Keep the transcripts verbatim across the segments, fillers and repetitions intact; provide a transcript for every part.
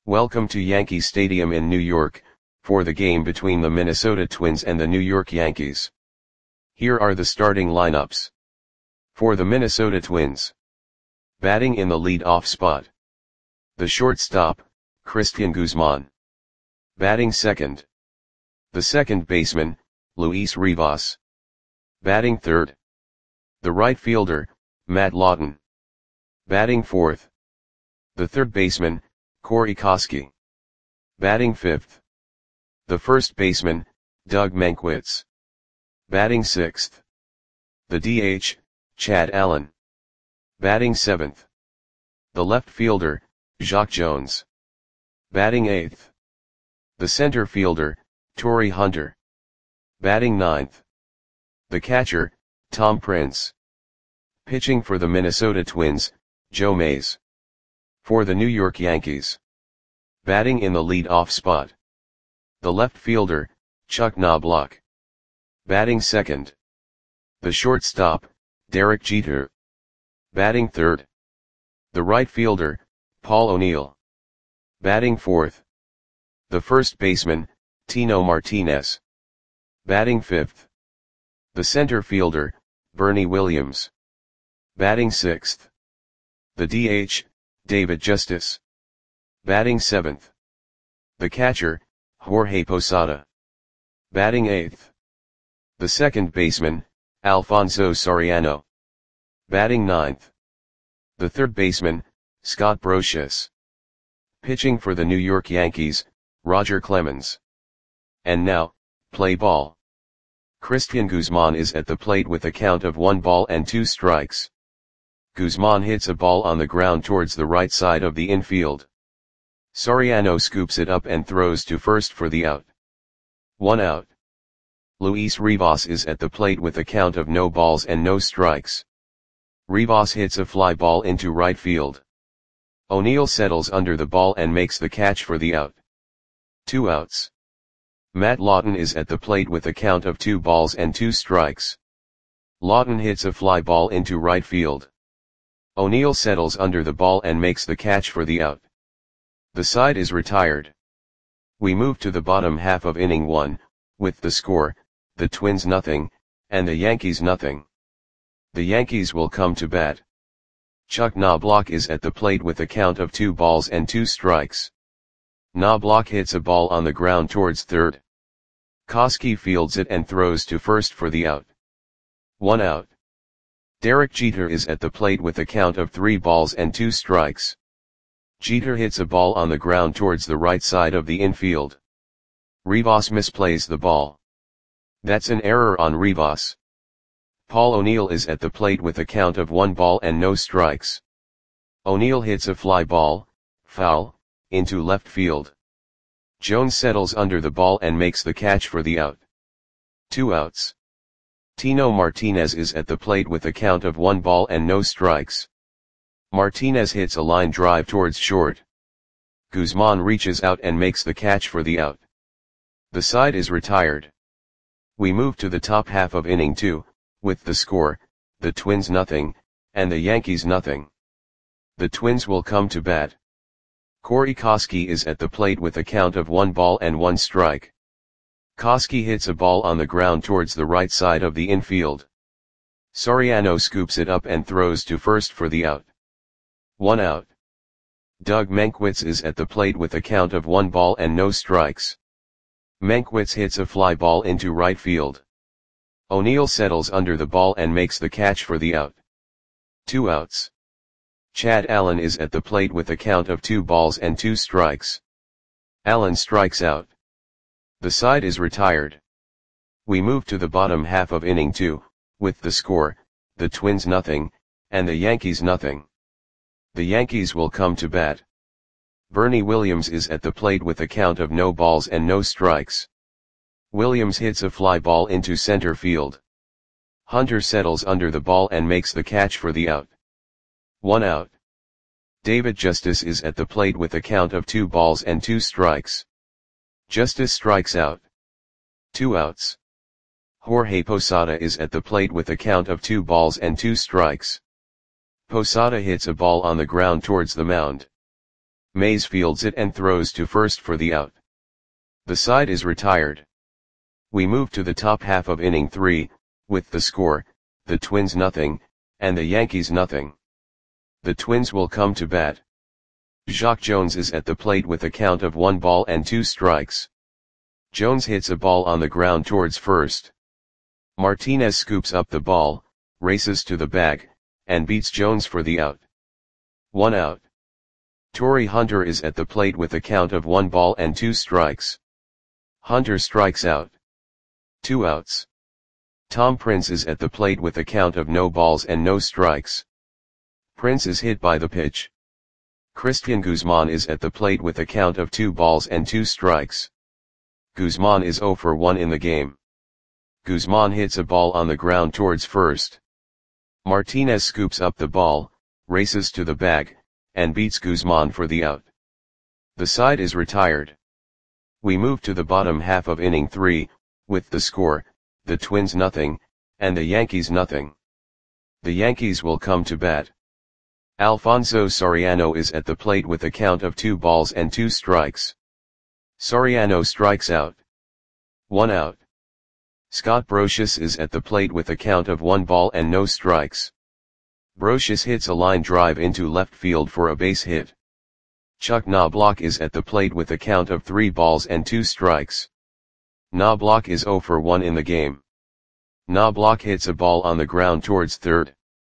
Welcome to Yankee Stadium in New York, for the game between the Minnesota Twins and the New York Yankees. Here are the starting lineups. For the Minnesota Twins. Batting in the lead-off spot. The shortstop, Cristian Guzman. Batting second. The second baseman, Luis Rivas. Batting third. The right fielder, Matt Lawton. Batting fourth. The third baseman, Corey Koskie. Batting fifth. The first baseman, Doug Mankiewicz. Batting sixth. The D H, Chad Allen. Batting seventh. The left fielder, Jacque Jones. Batting eighth. The center fielder, Torii Hunter. Batting ninth. The catcher, Tom Prince. Pitching for the Minnesota Twins, Joe Mays. For the New York Yankees. Batting in the lead-off spot. The left fielder, Chuck Knobloch. Batting second. The shortstop, Derek Jeter. Batting third. The right fielder, Paul O'Neill. Batting fourth. The first baseman, Tino Martinez. Batting fifth. The center fielder, Bernie Williams. Batting sixth. The D H, David Justice. Batting seventh. The catcher, Jorge Posada. Batting eighth. The second baseman, Alfonso Soriano. Batting ninth. The third baseman, Scott Brosius. Pitching for the New York Yankees, Roger Clemens. And now, play ball. Cristian Guzman is at the plate with a count of one ball and two strikes. Guzman hits a ball on the ground towards the right side of the infield. Soriano scoops it up and throws to first for the out. One out. Luis Rivas is at the plate with a count of no balls and no strikes. Rivas hits a fly ball into right field. O'Neill settles under the ball and makes the catch for the out. Two outs. Matt Lawton is at the plate with a count of two balls and two strikes. Lawton hits a fly ball into right field. O'Neill settles under the ball and makes the catch for the out. The side is retired. We move to the bottom half of inning one, with the score, the Twins nothing, and the Yankees nothing. The Yankees will come to bat. Chuck Knobloch is at the plate with a count of two balls and two strikes. Knobloch hits a ball on the ground towards third. Koskie fields it and throws to first for the out. One out. Derek Jeter is at the plate with a count of three balls and two strikes. Jeter hits a ball on the ground towards the right side of the infield. Rivas misplays the ball. That's an error on Rivas. Paul O'Neill is at the plate with a count of one ball and no strikes. O'Neill hits a fly ball, foul, into left field. Jones settles under the ball and makes the catch for the out. Two outs. Tino Martinez is at the plate with a count of one ball and no strikes. Martinez hits a line drive towards short. Guzman reaches out and makes the catch for the out. The side is retired. We move to the top half of inning two, with the score, the Twins nothing, and the Yankees nothing. The Twins will come to bat. Corey Koskie is at the plate with a count of one ball and one strike. Koskie hits a ball on the ground towards the right side of the infield. Soriano scoops it up and throws to first for the out. One out. Doug Mankiewicz is at the plate with a count of one ball and no strikes. Mankiewicz hits a fly ball into right field. O'Neill settles under the ball and makes the catch for the out. Two outs. Chad Allen is at the plate with a count of two balls and two strikes. Allen strikes out. The side is retired. We move to the bottom half of inning two, with the score, the Twins nothing, and the Yankees nothing. The Yankees will come to bat. Bernie Williams is at the plate with a count of no balls and no strikes. Williams hits a fly ball into center field. Hunter settles under the ball and makes the catch for the out. One out. David Justice is at the plate with a count of two balls and two strikes. Justice strikes out. Two outs. Jorge Posada is at the plate with a count of two balls and two strikes. Posada hits a ball on the ground towards the mound. Mays fields it and throws to first for the out. The side is retired. We move to the top half of inning three, with the score, the Twins nothing, and the Yankees nothing. The Twins will come to bat. Jacque Jones is at the plate with a count of one ball and two strikes. Jones hits a ball on the ground towards first. Martinez scoops up the ball, races to the bag, and beats Jones for the out. One out. Torii Hunter is at the plate with a count of one ball and two strikes. Hunter strikes out. Two outs. Tom Prince is at the plate with a count of no balls and no strikes. Prince is hit by the pitch. Christian Guzman is at the plate with a count of two balls and two strikes. Guzman is zero for one in the game. Guzman hits a ball on the ground towards first. Martinez scoops up the ball, races to the bag, and beats Guzman for the out. The side is retired. We move to the bottom half of inning three, with the score, the Twins nothing, and the Yankees nothing. The Yankees will come to bat. Alfonso Soriano is at the plate with a count of two balls and two strikes. Soriano strikes out. One out. Scott Brosius is at the plate with a count of one ball and no strikes. Brosius hits a line drive into left field for a base hit. Chuck Knobloch is at the plate with a count of three balls and two strikes. Knobloch is zero for one in the game. Knobloch hits a ball on the ground towards third.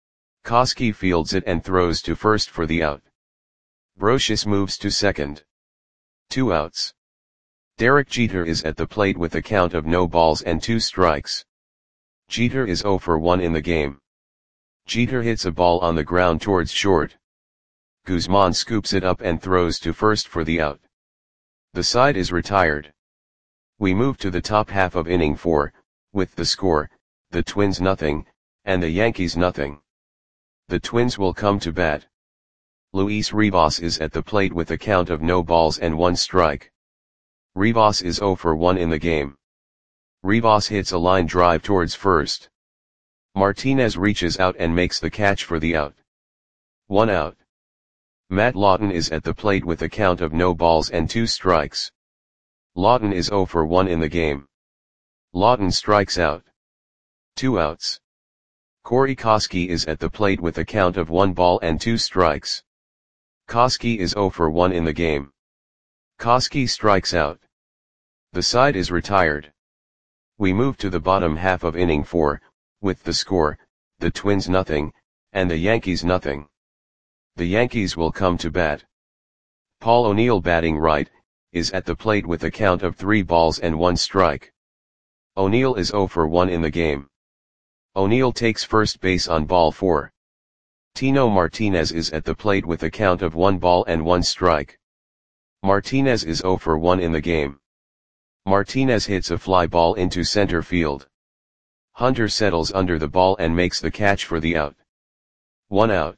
Koski fields it and throws to first for the out. Brosius moves to second. Two outs. Derek Jeter is at the plate with a count of no balls and two strikes. Jeter is zero for one in the game. Jeter hits a ball on the ground towards short. Guzman scoops it up and throws to first for the out. The side is retired. We move to the top half of inning four, with the score, the Twins nothing, and the Yankees nothing. The Twins will come to bat. Luis Rivas is at the plate with a count of no balls and one strike. Rivas is zero for one in the game. Rivas hits a line drive towards first. Martinez reaches out and makes the catch for the out. One out. Matt Lawton is at the plate with a count of no balls and two strikes. Lawton is zero for one in the game. Lawton strikes out. Two outs. Corey Koski is at the plate with a count of one ball and two strikes. Koski is zero for one in the game. Koski strikes out. The side is retired. We move to the bottom half of inning four, with the score, the Twins nothing, and the Yankees nothing. The Yankees will come to bat. Paul O'Neill batting right, is at the plate with a count of three balls and one strike. O'Neill is zero for one in the game. O'Neill takes first base on ball four. Tino Martinez is at the plate with a count of one ball and one strike. Martinez is zero for one in the game. Martinez hits a fly ball into center field. Hunter settles under the ball and makes the catch for the out. One out.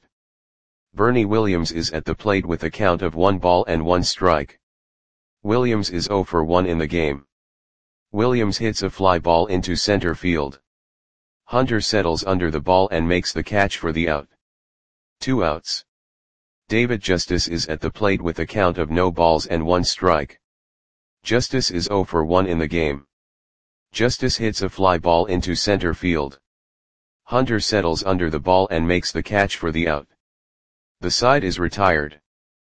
Bernie Williams is at the plate with a count of one ball and one strike. Williams is zero for one in the game. Williams hits a fly ball into center field. Hunter settles under the ball and makes the catch for the out. Two outs. David Justice is at the plate with a count of no balls and one strike. Justice is zero for one in the game. Justice hits a fly ball into center field. Hunter settles under the ball and makes the catch for the out. The side is retired.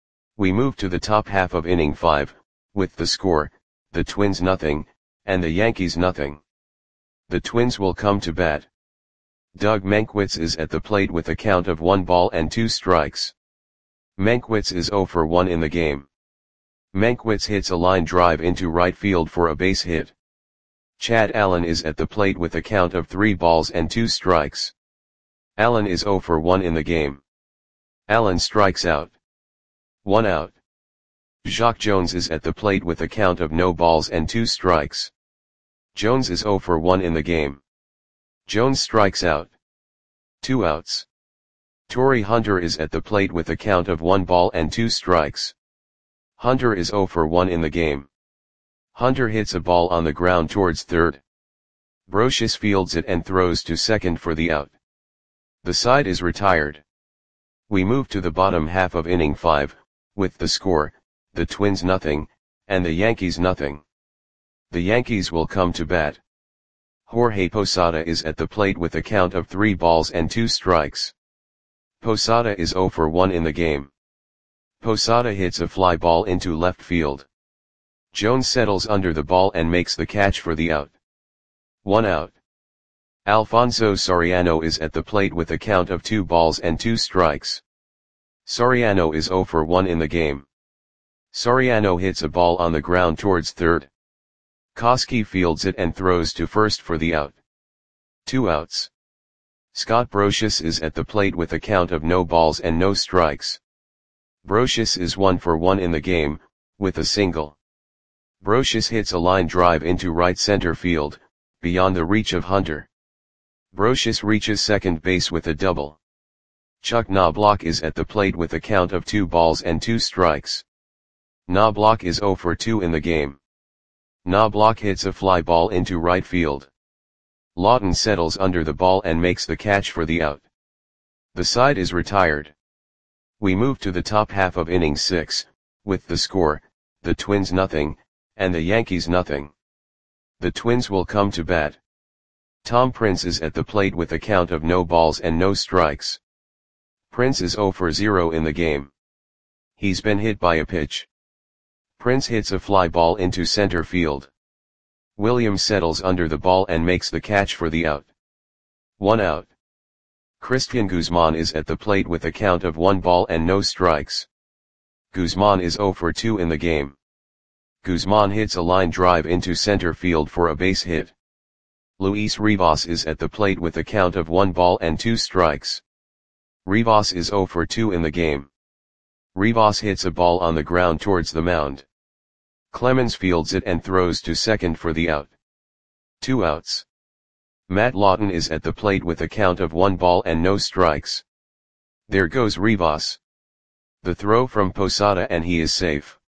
We move to the top half of inning five, with the score, the Twins nothing, and the Yankees nothing. The Twins will come to bat. Doug Mankiewicz is at the plate with a count of one ball and two strikes. Mankiewicz is zero for one in the game. Mankiewicz hits a line drive into right field for a base hit. Chad Allen is at the plate with a count of three balls and two strikes. Allen is zero for one in the game. Allen strikes out. One out. Jacque Jones is at the plate with a count of no balls and two strikes. Jones is zero for one in the game. Jones strikes out. Two outs. Torii Hunter is at the plate with a count of one ball and two strikes. Hunter is zero for one in the game. Hunter hits a ball on the ground towards third. Brosius fields it and throws to second for the out. The side is retired. We move to the bottom half of inning five, With the score, the Twins nothing, and the Yankees nothing. The Yankees will come to bat. Jorge Posada is at the plate with a count of three balls and two strikes. Posada is zero for one in the game. Posada hits a fly ball into left field. Jones settles under the ball and makes the catch for the out. One out. Alfonso Soriano is at the plate with a count of two balls and two strikes. Soriano is zero for one in the game. Soriano hits a ball on the ground towards third. Koski fields it and throws to first for the out. Two outs. Scott Brosius is at the plate with a count of no balls and no strikes. Brosius is one for one in the game, with a single. Brosius hits a line drive into right center field, beyond the reach of Hunter. Brosius reaches second base with a double. Chuck Knobloch is at the plate with a count of two balls and two strikes. Knobloch is zero for two in the game. Knobloch hits a fly ball into right field. Lawton settles under the ball and makes the catch for the out. The side is retired. We move to the top half of inning six, with the score, the Twins nothing, and the Yankees nothing. The Twins will come to bat. Tom Prince is at the plate with a count of no balls and no strikes. Prince is zero for zero in the game. He's been hit by a pitch. Prince hits a fly ball into center field. Williams settles under the ball and makes the catch for the out. One out. Christian Guzman is at the plate with a count of one ball and no strikes. Guzman is zero for two in the game. Guzman hits a line drive into center field for a base hit. Luis Rivas is at the plate with a count of one ball and two strikes. Rivas is zero for two in the game. Rivas hits a ball on the ground towards the mound. Clemens fields it and throws to second for the out. Two outs. Matt Lawton is at the plate with a count of one ball and no strikes. There goes Rivas. The throw from Posada and he is safe.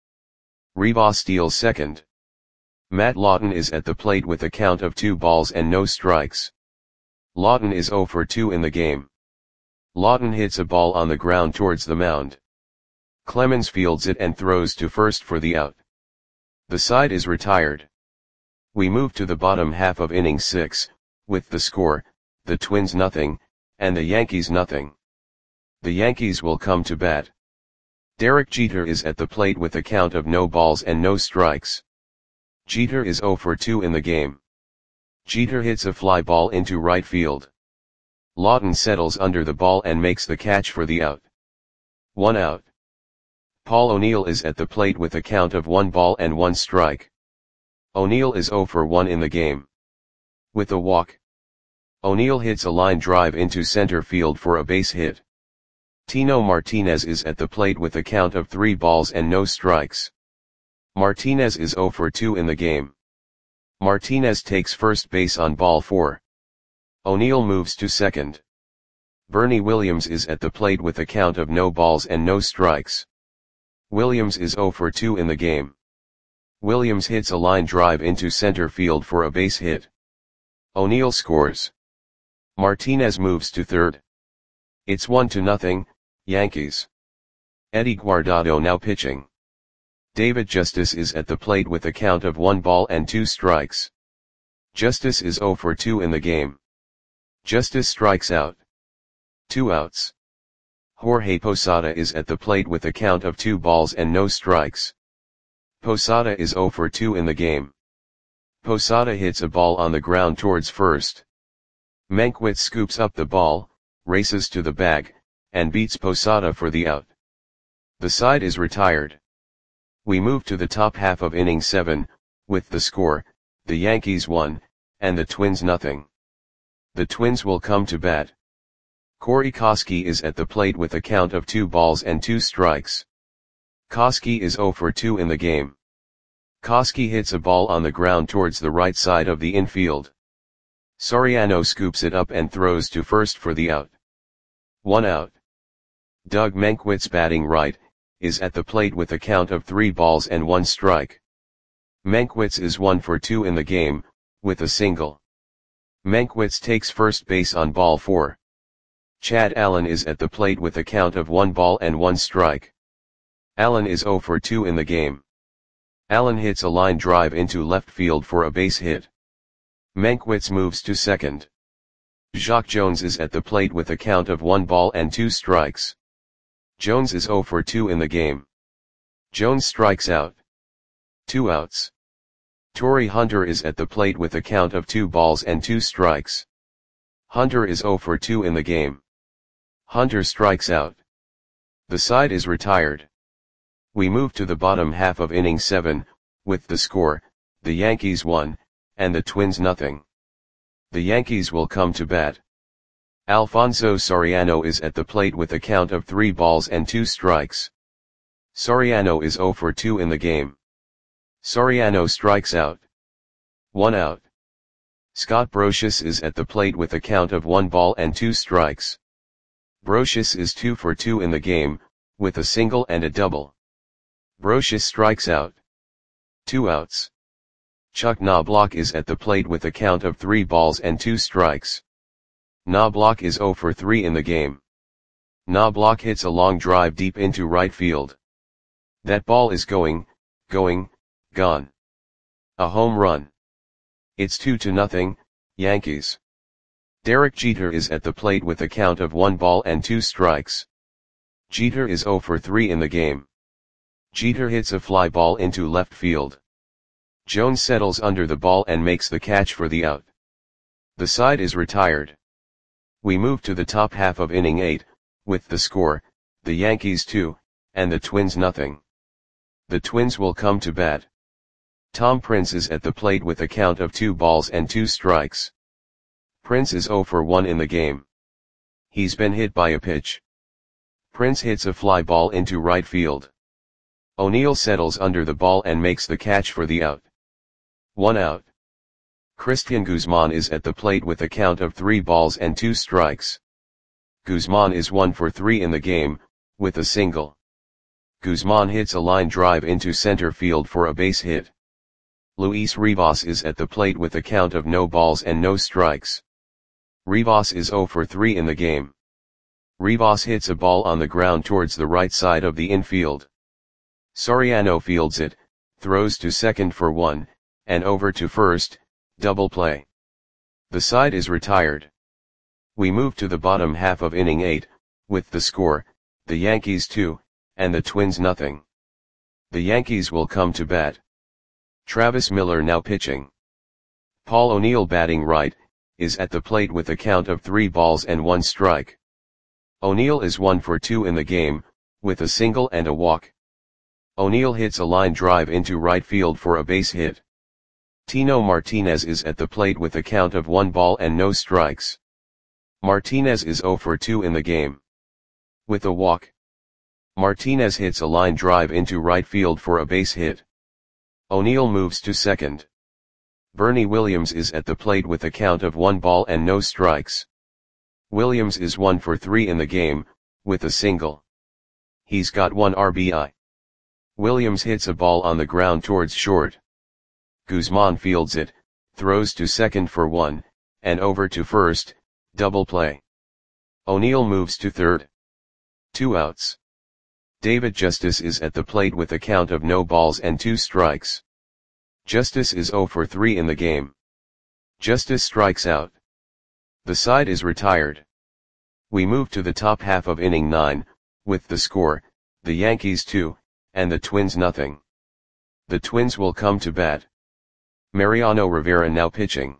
Rivas steals second. Matt Lawton is at the plate with a count of two balls and no strikes. Lawton is zero for two in the game. Lawton hits a ball on the ground towards the mound. Clemens fields it and throws to first for the out. The side is retired. We move to the bottom half of inning six, with the score, the Twins nothing, and the Yankees nothing. The Yankees will come to bat. Derek Jeter is at the plate with a count of no balls and no strikes. Jeter is zero for two in the game. Jeter hits a fly ball into right field. Lawton settles under the ball and makes the catch for the out. One out. Paul O'Neill is at the plate with a count of one ball and one strike. O'Neill is zero for one in the game. With a walk. O'Neill hits a line drive into center field for a base hit. Tino Martinez is at the plate with a count of three balls and no strikes. Martinez is zero for two in the game. Martinez takes first base on ball four. O'Neill moves to second. Bernie Williams is at the plate with a count of no balls and no strikes. Williams is zero for two in the game. Williams hits a line drive into center field for a base hit. O'Neill scores. Martinez moves to third. It's one to nothing, Yankees. Eddie Guardado now pitching. David Justice is at the plate with a count of one ball and two strikes. Justice is zero for two in the game. Justice strikes out. Two outs. Jorge Posada is at the plate with a count of two balls and no strikes. Posada is zero for two in the game. Posada hits a ball on the ground towards first. Mankiewicz scoops up the ball, races to the bag, and beats Posada for the out. The side is retired. We move to the top half of inning seven, with the score, the Yankees one, and the Twins nothing. The Twins will come to bat. Corey Koski is at the plate with a count of two balls and two strikes. Koski is zero for two in the game. Koski hits a ball on the ground towards the right side of the infield. Soriano scoops it up and throws to first for the out. One out. Doug Mankiewicz, batting right, is at the plate with a count of three balls and one strike. Mankiewicz is one for two in the game, with a single. Mankiewicz takes first base on ball four. Chad Allen is at the plate with a count of one ball and one strike. Allen is zero for two in the game. Allen hits a line drive into left field for a base hit. Mankiewicz moves to second. Jacque Jones is at the plate with a count of one ball and two strikes. Jones is zero for two in the game. Jones strikes out. Two outs. Torii Hunter is at the plate with a count of two balls and two strikes. Hunter is zero for two in the game. Hunter strikes out. The side is retired. We move to the bottom half of inning seven, with the score, the Yankees one, and the Twins nothing. The Yankees will come to bat. Alfonso Soriano is at the plate with a count of three balls and two strikes. Soriano is zero for two in the game. Soriano strikes out. One out. Scott Brosius is at the plate with a count of one ball and two strikes. Brosius is two for two in the game, with a single and a double. Brosius strikes out. Two outs. Chuck Knobloch is at the plate with a count of three balls and two strikes. Knobloch is zero for three in the game. Knobloch hits a long drive deep into right field. That ball is going, going, gone. A home run. It's two to nothing, Yankees. Derek Jeter is at the plate with a count of one ball and two strikes. Jeter is zero for three in the game. Jeter hits a fly ball into left field. Jones settles under the ball and makes the catch for the out. The side is retired. We move to the top half of inning eight, with the score, the Yankees two, and the Twins nothing. The Twins will come to bat. Tom Prince is at the plate with a count of two balls and two strikes. Prince is zero for one in the game. He's been hit by a pitch. Prince hits a fly ball into right field. O'Neill settles under the ball and makes the catch for the out. One out. Christian Guzman is at the plate with a count of three balls and two strikes. Guzman is one for three in the game, with a single. Guzman hits a line drive into center field for a base hit. Luis Rivas is at the plate with a count of no balls and no strikes. Rivas is zero for three in the game. Rivas hits a ball on the ground towards the right side of the infield. Soriano fields it, throws to second for one, and over to first, double play. The side is retired. We move to the bottom half of inning eight, with the score, the Yankees two, and the Twins nothing. The Yankees will come to bat. Travis Miller now pitching. Paul O'Neill batting right, is at the plate with a count of three balls and one strike. O'Neill is one for two in the game, with a single and a walk. O'Neill hits a line drive into right field for a base hit. Tino Martinez is at the plate with a count of one ball and no strikes. Martinez is zero for two in the game. With a walk. Martinez hits a line drive into right field for a base hit. O'Neill moves to second. Bernie Williams is at the plate with a count of one ball and no strikes. Williams is one for three in the game, with a single. He's got one R B I. Williams hits a ball on the ground towards short. Guzman fields it, throws to second for one, and over to first, double play. O'Neill moves to third. Two outs. David Justice is at the plate with a count of no balls and two strikes. Justice is zero for three in the game. Justice strikes out. The side is retired. We move to the top half of inning nine, with the score, the Yankees two, and the Twins nothing. The Twins will come to bat. Mariano Rivera now pitching.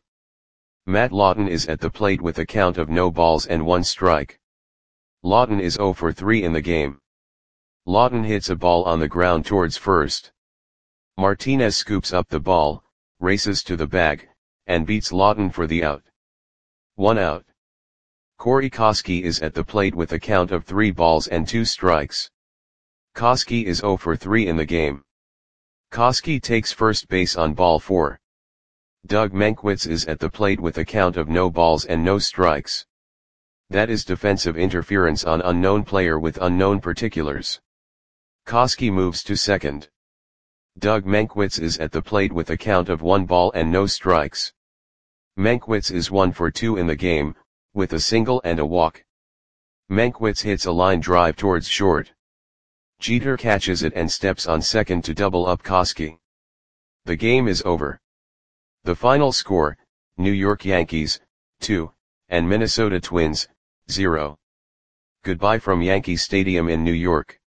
Matt Lawton is at the plate with a count of no balls and one strike. Lawton is zero for three in the game. Lawton hits a ball on the ground towards first. Martinez scoops up the ball, races to the bag, and beats Lawton for the out. One out. Corey Koskie is at the plate with a count of three balls and two strikes. Koskie is zero for three in the game. Koskie takes first base on ball four. Doug Mankiewicz is at the plate with a count of no balls and no strikes. That is defensive interference on unknown player with unknown particulars. Koskie moves to second. Doug Mankiewicz is at the plate with a count of one ball and no strikes. Mankiewicz is one for two in the game, with a single and a walk. Mankiewicz hits a line drive towards short. Jeter catches it and steps on second to double up Koski. The game is over. The final score, New York Yankees, two, and Minnesota Twins, zero. Goodbye from Yankee Stadium in New York.